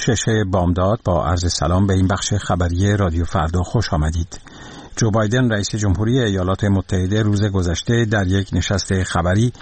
6 بامداد با عرض سلام به این بخش خبری رادیو فردا خوش آمدید. جو بایدن رئیس جمهوری ایالات متحده روز گذشته در یک نشست خبری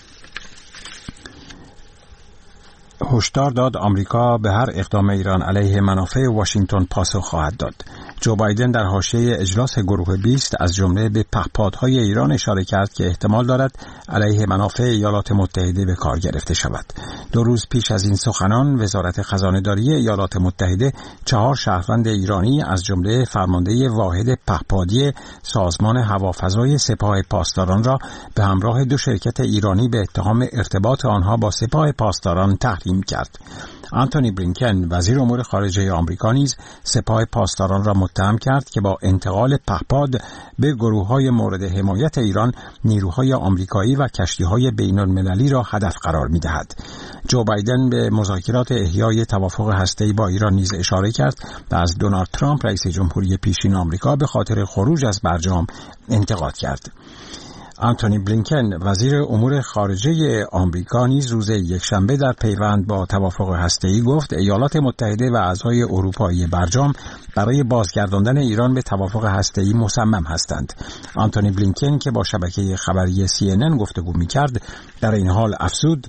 هشدار داد آمریکا به هر اقدام ایران علیه منافع واشنگتن پاسخ خواهد داد. جو بایدن در حاشیه اجلاس گروه 20 از جمله به پهپادهای ایران اشاره کرد که احتمال دارد علیه منافع ایالات متحده به کار گرفته شود. 2 روز پیش از این سخنان وزارت خزانه‌داری ایالات متحده 4 شهروند ایرانی از جمله فرمانده واحد پهپادی سازمان هوافضای سپاه پاسداران را به همراه 2 شرکت ایرانی به اتهام ارتباط آنها با سپاه پاسداران تحریم کرد. آنتونی بلینکن وزیر امور خارجه آمریکا نیز سپاه پاسداران را متهم کرد که با انتقال پهپاد به گروه‌های مورد حمایت ایران نیروهای آمریکایی و کشتی‌های بین‌المللی را هدف قرار می‌دهد. جو بایدن به مذاکرات احیای توافق هسته‌ای با ایران نیز اشاره کرد و از دونالد ترامپ رئیس جمهوری پیشین آمریکا به خاطر خروج از برجام انتقاد کرد. آنتونی بلینکن وزیر امور خارجه آمریکا نیز روز یکشنبه در پیوند با توافق هسته‌ای گفت ایالات متحده و اعضای اروپایی برجام برای بازگرداندن ایران به توافق هسته‌ای مصمم هستند. آنتونی بلینکن که با شبکه خبری CNN گفتگو می‌کرد در این حال افزود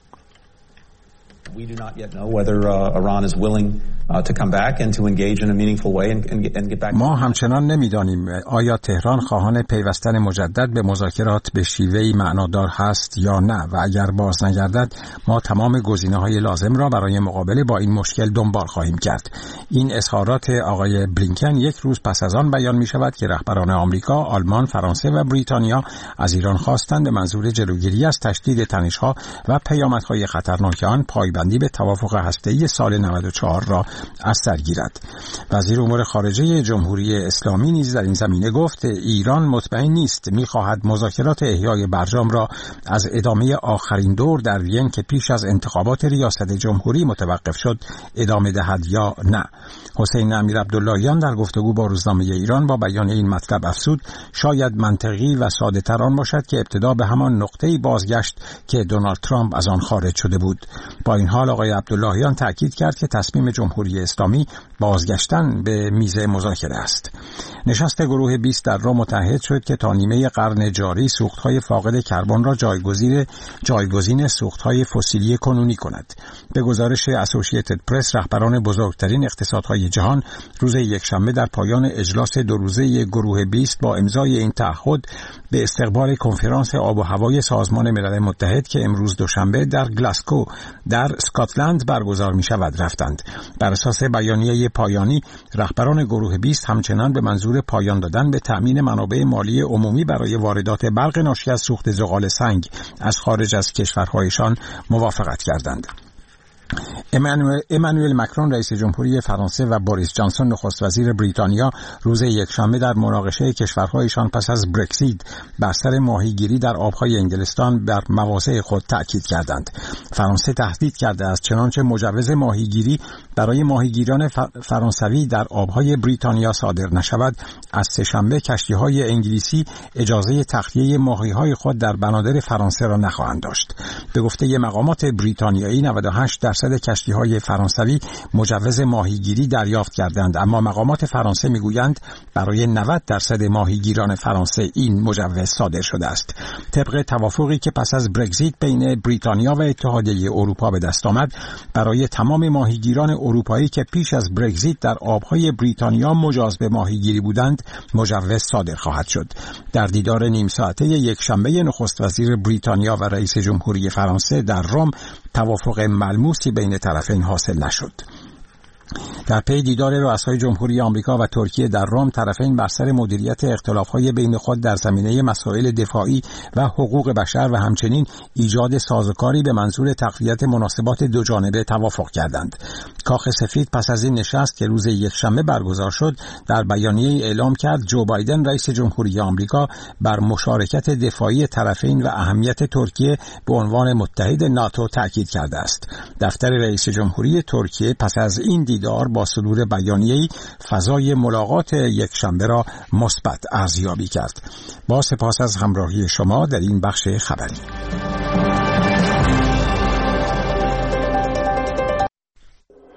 We do not yet know whether Iran is willing to come back and to engage in a meaningful way and get back. ما همچنان نمی‌دانیم آیا تهران خواهان پیوستن مجدد به مذاکرات به شیوهی معنادار هست یا نه و اگر باز نگردد ما تمام گزینه‌های لازم را برای مقابله با این مشکل دنبال خواهیم کرد. این اظهارات آقای بلینکن یک روز پس از آن بیان می‌شود که رهبران آمریکا، آلمان، فرانسه و بریتانیا از ایران خواستند به منظور جلوگیری از تشدید تنش‌ها و پیامدهای خطرناک آن پایبندی به توافق هسته‌ای سال 94 را از سر گیرد. وزیر امور خارجه جمهوری اسلامی نیز در این زمینه گفت ایران مطمئن نیست می‌خواهد مذاکرات احیای برجام را از ادامه آخرین دور در وین که پیش از انتخابات ریاست جمهوری متوقف شد ادامه دهد یا نه. حسین امیر عبداللهیان در گفتگو با روزنامه ایران با بیان این مطلب افزود شاید منطقی و ساده‌تر آن باشد که ابتدا به همان نقطه‌ای بازگشت که دونالد ترامپ از آن خارج شده بود. با این حال آقای عبداللهیان تاکید کرد که تصمیم جمهوری اسلامی بازگشتن به میز مذاکره است. نشست گروه 20 در رم متحد شد که تا نیمه قرن جاری سوخت‌های فاقد کربن را جایگزین سوخت‌های فسیلی کنونی کند. به گزارش اسوسییتد پرس رهبران بزرگترین اقتصادهای جهان روز یکشنبه در پایان اجلاس 2 روزه گروه 20 با امضای این تعهد به استقبال کنفرانس آب و هوای سازمان ملل متحد که امروز دوشنبه در گلاسکو در اسکاتلند برگزار می شود رفتند. بر اساس بیانیه پایانی رهبران گروه 20 همچنان به منظور پایان دادن به تأمین منابع مالی عمومی برای واردات برق ناشی از سوخت زغال سنگ از خارج از کشورهایشان موافقت کردند. امانوئل مکرون رئیس جمهوری فرانسه و بوریس جانسون نخست وزیر بریتانیا روز یکشنبه در مناقشه کشورهایشان پس از برکزیت بر سر ماهیگیری در آبهای انگلستان بر مواضع خود تأکید کردند. فرانسه تهدید کرده است چنانچه مجوز ماهیگیری برای ماهیگیران فرانسوی در آبهای بریتانیا صادر نشود از سه‌شنبه کشتی‌های انگلیسی اجازه تخلیه ماهی‌های خود در بنادر فرانسه را نخواهند داشت. به گفته مقامات بریتانیایی 98% کشتی‌های فرانسوی مجوز ماهیگیری دریافت کردند، اما مقامات فرانسه میگویند برای 90% ماهیگیران فرانسه این مجوز صادر شده است. طبق توافقی که پس از برگزیت بین بریتانیا و اتحادیه اروپا به دست آمد، برای تمام ماهیگیران اروپایی که پیش از برگزیت در آبهای بریتانیا مجاز به ماهیگیری بودند، مجوز صادر خواهد شد. در دیدار نیم ساعته یکشنبه نخست وزیر بریتانیا و رئیس جمهوری فرانسه در رم توافق ملموسی بین طرفین حاصل نشد. در پی دیدار رؤسای جمهوری آمریکا و ترکیه در رم، طرفین بر سر مدیریت اختلاف‌های بین خود در زمینه مسائل دفاعی و حقوق بشر و همچنین ایجاد سازوکاری به منظور تقویت مناسبات دو جانبه توافق کردند. کاخ سفید پس از این نشست که روز یکشنبه برگزار شد، در بیانیه اعلام کرد جو بایدن رئیس جمهوری آمریکا بر مشارکت دفاعی طرفین و اهمیت ترکیه به عنوان متحد ناتو تاکید کرده است. دفتر رئیس جمهوری ترکیه پس از این دیدار با صدور بیانیه‌ای فضای ملاقات یکشنبه را مثبت ارزیابی کرد. با سپاس از همراهی شما در این بخش خبری.